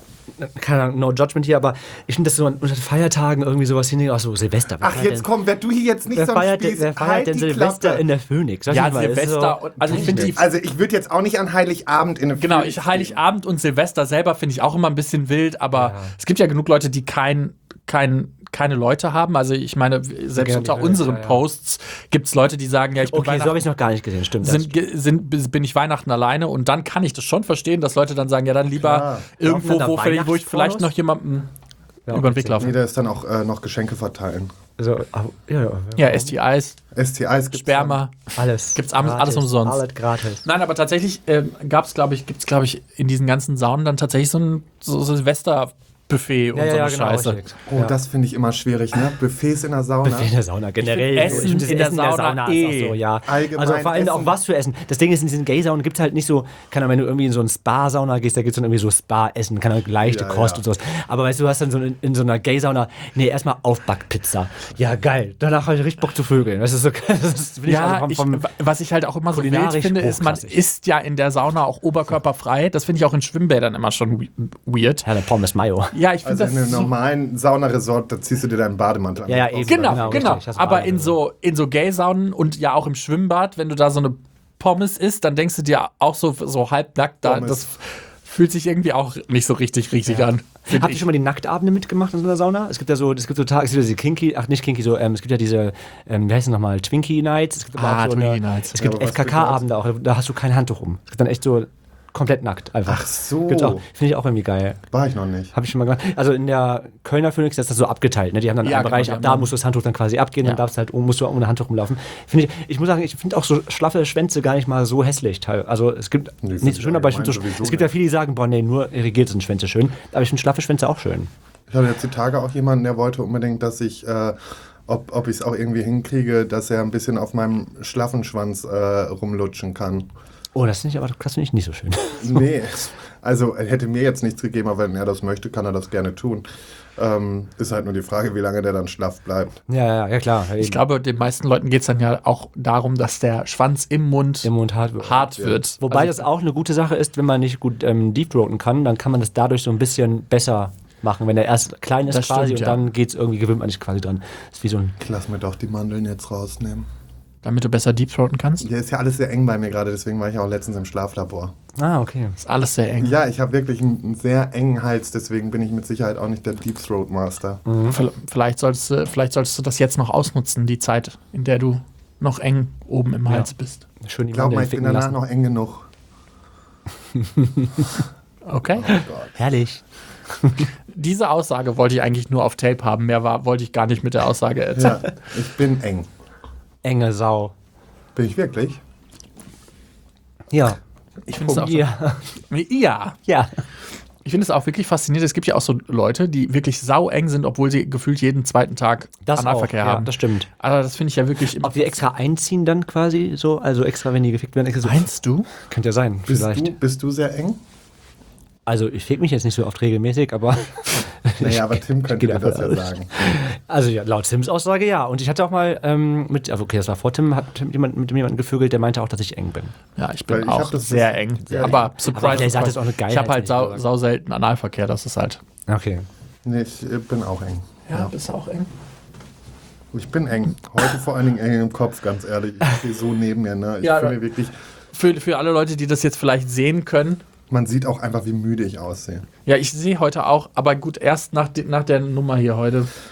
keine Ahnung, no judgment hier, aber ich finde das so unter Feiertagen irgendwie sowas hin, auch so Silvester. Wer Ach, feiert jetzt denn- komm, wer du hier jetzt nicht Wer so ein feiert, denn, Spieß, wer feiert halt denn die Silvester Klappe. in der Phoenix? Sag ja, ich mal, ist Silvester, so, und, also ich finde die, Also ich würde jetzt auch nicht an Heiligabend in eine genau, Phoenix ich Heiligabend und Silvester selber finde ich auch immer ein bisschen wild, aber es gibt ja genug Leute, die kein, kein, keine Leute haben. Also ich meine, selbst gerne unter die unseren Welt, ja, ja. Posts gibt es Leute, die sagen, ja, ich bin Okay, so habe Weihnachten, ich es noch gar nicht gesehen, stimmt. sind, ge- sind, bin ich Weihnachten alleine und dann kann ich das schon verstehen, dass Leute dann sagen, ja, dann lieber Klar. irgendwo, Laufen dann wo, da vielleicht- wo ich vielleicht Weihnachtspornos? noch jemandem Ja, über den Weg witzig. laufe. Nee, da ist dann auch äh, noch Geschenke verteilen. Also, ah, ja, ja, Ja, S T Is, S T Is gibt's Sperma. alles. Gibt's alles gratis, umsonst. Alles gratis. Nein, aber tatsächlich ähm, gab es, glaube ich, gibt es, glaube ich, in diesen ganzen Saunen dann tatsächlich so ein so Silvester-Buffet und so eine Scheiße. richtig. Oh, ja. das finde ich immer schwierig, ne? Buffets in der Sauna. Buffet in der Sauna, generell. Ich find so. Essen find das in der Sauna ist eh. auch so, ja. Allgemein Also vor allem Essen. auch was für Essen. Das Ding ist, in diesen Gay-Saunen gibt es halt nicht so, keine Ahnung, wenn du irgendwie in so eine Spa-Sauna gehst, da gibt es dann irgendwie so Spa-Essen, keine Ahnung, leichte Ja, Kost ja. und sowas. Aber weißt du, du hast dann so in, in so einer Gay-Sauna, nee, erstmal Aufbackpizza. Ja, geil. Danach habe ich richtig Bock zu vögeln. Das ist so, das ist, finde Ja, also vom, ich, vom, was ich halt auch immer so wild kulinarisch finde, ist, man hochklassig. isst ja in der Sauna auch oberkörperfrei. Das finde ich auch in Schwimmbädern immer schon we- weird. ja, der Pommes Mayo. Ja, ich finde Also in das einem so normalen Saunaresort, da ziehst du dir deinen Bademantel an. Ja, ja, eben. Genau, Genau, genau. richtig, das Aber war in also- so, in so Gay-Saunen und ja auch im Schwimmbad, wenn du da so eine Pommes isst, dann denkst du dir auch so, so halbnackt, da, Pommes. das fühlt sich irgendwie auch nicht so richtig richtig an. find Habt ihr ich. schon mal die Nacktabende mitgemacht in so einer Sauna? Es gibt ja so, es gibt so Tage, es gibt ja diese Kinky, ach nicht Kinky, so, ähm, es gibt ja diese, ähm, wie heißt es nochmal, Twinkie Nights. Es gibt aber Ah, auch so Twinkie eine, Nights. Es gibt Ja, aber was F K K-Abende auch, da hast du kein Handtuch um. Es gibt dann echt so komplett nackt einfach. Ach so. Gibt's auch. Finde ich auch irgendwie geil. War ich noch nicht. Habe ich schon mal gemacht. Also in der Kölner Phoenix ist das so abgeteilt. Ne? Die haben dann Ja, einen genau, Bereich, die ab haben da dann- musst du das Handtuch dann quasi abgehen, Ja. dann darfst du halt, musst du ohne Handtuch rumlaufen. Finde ich, ich muss sagen, ich finde auch so schlaffe Schwänze gar nicht mal so hässlich. teil- Also es gibt Nee, nicht find so ich schön, aber ich finde so, allgemein sowieso es gibt ja viele, die sagen, boah nee, nur irrigiert sind Schwänze schön. Aber ich finde schlaffe Schwänze auch schön. Ich hatte jetzt die Tage auch jemanden, der wollte unbedingt, dass ich, äh, ob, ob ich es auch irgendwie hinkriege, dass er ein bisschen auf meinem schlaffen Schwanz äh, rumlutschen kann. Oh, das finde ich aber das finde ich nicht so schön. Nee, also er hätte mir jetzt nichts gegeben, aber wenn er das möchte, kann er das gerne tun. Ähm, ist halt nur die Frage, wie lange der dann schlaff bleibt. Ja, ja, ja klar. Ich glaube, den meisten Leuten geht es dann ja auch darum, dass der Schwanz im Mund im Mund hart wird. hart wird. Wobei Also, das auch eine gute Sache ist, wenn man nicht gut ähm, deepthroaten kann, dann kann man das dadurch so ein bisschen besser machen. Wenn er erst klein ist Das quasi stimmt, und ja. dann geht's irgendwie, gewöhnt man sich quasi dran. Das ist wie so ein Ich lass mir doch die Mandeln jetzt rausnehmen. damit du besser deepthroaten kannst. Hier ist ja alles sehr eng bei mir gerade, deswegen war ich auch letztens im Schlaflabor. Ah, okay. Ist alles sehr eng. Ja, ich habe wirklich einen, einen sehr engen Hals, deswegen bin ich mit Sicherheit auch nicht der Deep Throat Master. V- Vielleicht solltest, du, vielleicht solltest du das jetzt noch ausnutzen, die Zeit, in der du noch eng oben im Hals bist. Schön die Ich glaube mal, Mandeln ich bin ficken danach lassen. noch eng genug. Okay. Herrlich. Diese Aussage wollte ich eigentlich nur auf Tape haben. Mehr war, wollte ich gar nicht mit der Aussage erzählen. Ja, ich bin eng. Enge Sau. Bin ich wirklich? Ja. Ich finde es auch, Ja. ja. Ja. Ich finde es auch wirklich faszinierend. Es gibt ja auch so Leute, die wirklich saueng sind, obwohl sie gefühlt jeden zweiten Tag Das auch. Analverkehr Ja, haben. das stimmt. Aber das finde ich ja wirklich. Ob die extra einziehen dann quasi so, also extra, wenn die gefickt werden, extra so. Meinst du? Könnte ja sein, Bist vielleicht. du, bist du sehr eng? Also ich fick mich jetzt nicht so oft regelmäßig, aber Naja, aber Tim könnte Geht dir das ja davon aus. sagen. also ja, laut Tims Aussage ja. Und ich hatte auch mal ähm, mit, also okay, das war vor Tim, hat Tim jemand, mit jemandem gevögelt, der meinte auch, dass ich eng bin. Ja, ich Weil bin ich auch hab das- sehr eng. Ja, aber surprise, aber vielleicht hat surprise. es auch eine Geilheit, Ich habe halt wenn ich sau, so sau selten Analverkehr, das ist halt. Okay. Nee, ich äh, bin auch eng. Ja, bist du auch eng? Ich bin eng. Heute vor allen Dingen eng im Kopf, ganz ehrlich. Ich stehe so neben mir. Ne? Ich Ja, fühle da- mich wirklich. Für, für alle Leute, die das jetzt vielleicht sehen können. Man sieht auch einfach, wie müde ich aussehe. Ja, ich sehe heute auch, aber gut, erst nach, de- nach der Nummer hier heute.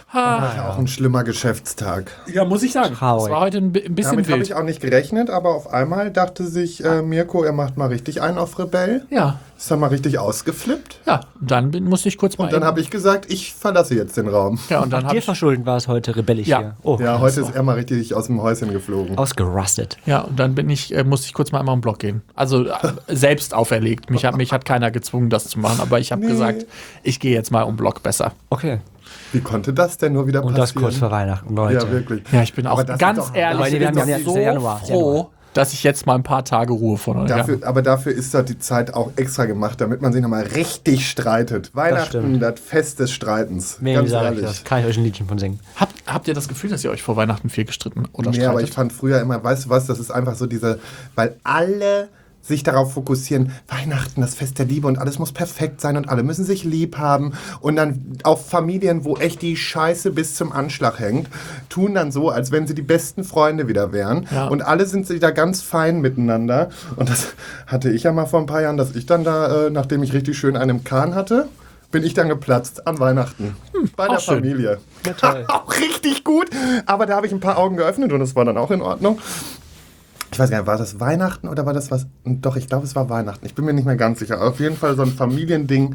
Ah, Ja, auch ein schlimmer Geschäftstag. ja, muss ich sagen. Traurig. Es war heute ein, bi- ein bisschen Damit habe wild. ich auch nicht gerechnet, aber auf einmal dachte sich äh, Mirko, er macht mal richtig einen auf Rebell. Ja, Ist dann mal richtig ausgeflippt. ja. Und dann bin, musste ich kurz mal. Und dann eben- habe ich gesagt, ich verlasse jetzt den Raum. Ja, und dann habe Dir ich. verschuldet war es heute rebellisch Ja. hier. Oh, Ja, heute ist er mal richtig aus dem Häuschen geflogen. ausgerustet. Ja, und dann bin ich, äh, musste ich kurz mal einmal im Block gehen. Also äh, selbst auferlegt. Mich hat, mich hat keiner gezwungen, das zu machen, aber ich habe Nee. gesagt, ich gehe jetzt mal um Block besser. Okay. Wie konnte das denn nur wieder Und passieren? das kurz vor Weihnachten, Leute. Ja, wirklich. Ja, ich bin auch Aber das ist ganz doch- ehrlich, Aber nee, ich wir bin haben ja- so ist ja Januar, ist froh, Januar. dass ich jetzt mal ein paar Tage Ruhe von euch Dafür, habe. aber dafür ist doch die Zeit auch extra gemacht, damit man sich nochmal richtig streitet. Weihnachten, stimmt. das Fest des Streitens. Mehr Ganz sage ich ehrlich. das. Kann ich euch ein Liedchen von singen. Habt, habt ihr das Gefühl, dass ihr euch vor Weihnachten viel gestritten oder Nee, aber ich streitet? fand früher immer, weißt du was, das ist einfach so diese, weil alle sich darauf fokussieren, Weihnachten, das Fest der Liebe und alles muss perfekt sein und alle müssen sich lieb haben und dann auf Familien, wo echt die Scheiße bis zum Anschlag hängt, tun dann so, als wenn sie die besten Freunde wieder wären Ja. und alle sind wieder ganz fein miteinander und das hatte ich ja mal vor ein paar Jahren, dass ich dann da, äh, nachdem ich richtig schön einen im Kahn hatte, bin ich dann geplatzt an Weihnachten. Bei der auch schön. Familie. Ja, toll. Auch richtig gut, aber da habe ich ein paar Augen geöffnet und es war dann auch in Ordnung. Ich weiß gar nicht, war das Weihnachten oder war das was? Doch, ich glaube, es war Weihnachten. Ich bin mir nicht mehr ganz sicher. Auf jeden Fall so ein Familiending.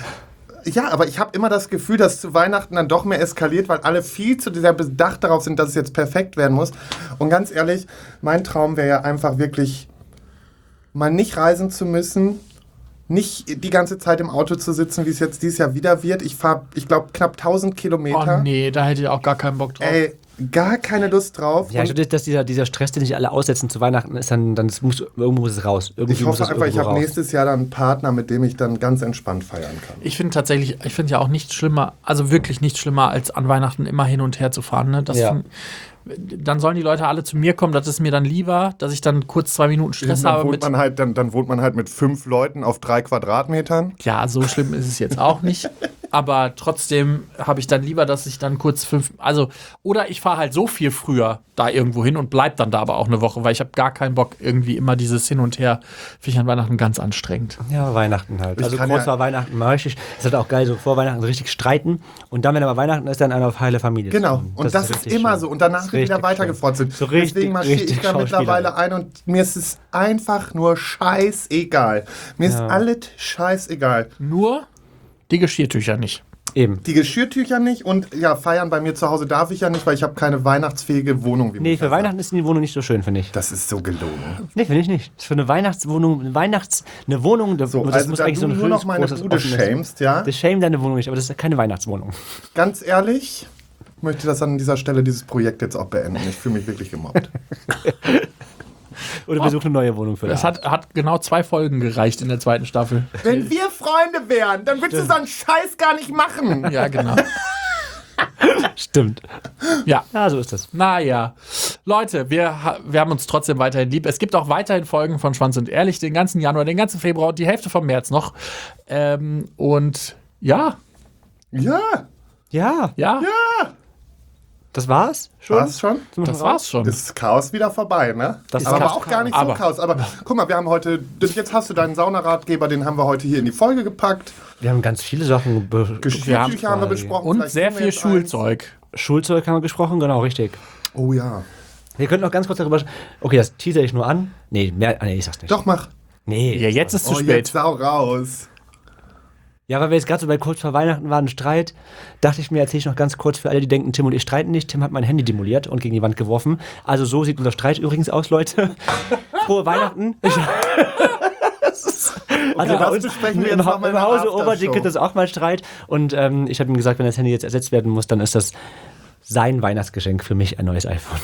Ja, aber ich habe immer das Gefühl, dass zu Weihnachten dann doch mehr eskaliert, weil alle viel zu sehr bedacht darauf sind, dass es jetzt perfekt werden muss. Und ganz ehrlich, mein Traum wäre ja einfach wirklich, mal nicht reisen zu müssen, nicht die ganze Zeit im Auto zu sitzen, wie es jetzt dieses Jahr wieder wird. Ich fahre, ich glaube, knapp tausend Kilometer. Oh nee, da hätte ich auch gar keinen Bock drauf. Ey, gar keine Lust drauf. Ja, ich Und glaube, dass dieser, dieser Stress, den sich alle aussetzen zu Weihnachten, ist dann, dann es muss, irgendwo muss es raus. Irgendwie ich muss hoffe es einfach, ich irgendwo habe raus. nächstes Jahr dann einen Partner, mit dem ich dann ganz entspannt feiern kann. Ich finde tatsächlich, ich finde ja auch nichts schlimmer, also wirklich nichts schlimmer, als an Weihnachten immer hin und her zu fahren. Ne? Das Ja. find- dann sollen die Leute alle zu mir kommen, das ist mir dann lieber, dass ich dann kurz zwei Minuten Stress dann, habe wohnt mit. man halt, dann, dann wohnt man halt mit fünf Leuten auf drei Quadratmetern. Ja, so schlimm ist es jetzt auch nicht. Aber trotzdem habe ich dann lieber, dass ich dann kurz fünf. Also, oder ich fahre halt so viel früher da irgendwo hin und bleib dann da aber auch eine Woche, weil ich habe gar keinen Bock, irgendwie immer dieses Hin und Her. Finde ich an Weihnachten ganz anstrengend. Ja, Weihnachten halt. Ich Also kann kurz ja- vor Weihnachten mal richtig, ist halt auch geil, so vor Weihnachten so richtig streiten und dann, wenn aber Weihnachten ist, dann einer auf heile Familie. Genau. zu tun. Und das, ist, richtig immer schön. so. Und danach Das ist wird wieder richtig weitergefrotzelt. schön. So richtig, Deswegen marschiere ich richtig da mittlerweile schauspielerisch. ein und mir ist es einfach nur scheißegal. Mir ist Ja. alles scheißegal. Nur die Geschirrtücher nicht. Eben. Die Geschirrtücher nicht und ja, feiern bei mir zu Hause darf ich ja nicht, weil ich habe keine weihnachtsfähige Wohnung. Wie Nee, Micha für sagt. Weihnachten ist die Wohnung nicht so schön, finde ich. Das ist so gelogen. Nee, finde ich nicht. Das ist für eine Weihnachtswohnung, eine Weihnachts-, eine Wohnung, das, So, das also muss da eigentlich du so ein nur schönes, noch meine großes, Bude offenes- schämst, ja? Das schämt deine Wohnung nicht, aber das ist keine Weihnachtswohnung. Ganz ehrlich, ich möchte das an dieser Stelle, dieses Projekt jetzt auch beenden. Ich fühle mich wirklich gemobbt. Oder wir suchen eine neue Wohnung für Das das. hat, hat genau zwei Folgen gereicht in der zweiten Staffel. Wenn wir Freunde wären, dann würdest du so einen Scheiß gar nicht machen. Ja, genau. Stimmt. Ja. Ja, so ist das. Naja, Leute, wir, ha- wir haben uns trotzdem weiterhin lieb. Es gibt auch weiterhin Folgen von Schwanz und Ehrlich, den ganzen Januar, den ganzen Februar und die Hälfte vom März noch. Ähm, und ja, Ja, Ja, ja, ja. das war's schon. War's schon? Sind wir das schon raus? war's schon. Das ist Chaos wieder vorbei, ne? Das aber ist aber auch gar nicht so aber- Chaos. Aber guck mal, wir haben heute, das- jetzt hast du deinen Saunaratgeber, den haben wir heute hier in die Folge gepackt. Wir haben ganz viele Sachen. Be Geschirrtücher haben wir quasi. besprochen. Und Vielleicht sehr tun wir viel jetzt eins. Schulzeug. Schulzeug haben wir gesprochen, genau, richtig. Oh ja. Wir könnten noch ganz kurz darüber. Okay, das teaser ich nur an. Nee, mehr, ah, nee, ich sag's nicht. Doch, mach. Nee. Ja, jetzt ist zu Oh, spät. jetzt sau raus. Ja, weil wir jetzt gerade so bei kurz vor Weihnachten waren, ein Streit, dachte ich mir, erzähle ich noch ganz kurz für alle, die denken, Tim und ich streiten nicht. Tim hat mein Handy demoliert und gegen die Wand geworfen. Also so sieht unser Streit übrigens aus, Leute. Frohe Weihnachten. Ich, also das bei uns besprechen wir im, jetzt Ha- noch mal in im der Hause Aftershow. Oberdick gibt es auch mal Streit. Und ähm, ich habe ihm gesagt, wenn das Handy jetzt ersetzt werden muss, dann ist das sein Weihnachtsgeschenk für mich, ein neues iPhone.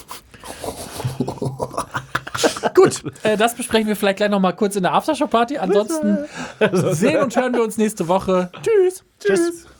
Gut, äh, das besprechen wir vielleicht gleich noch mal kurz in der Aftershow-Party. Ansonsten sehen und hören wir uns nächste Woche. Tschüss. Tschüss.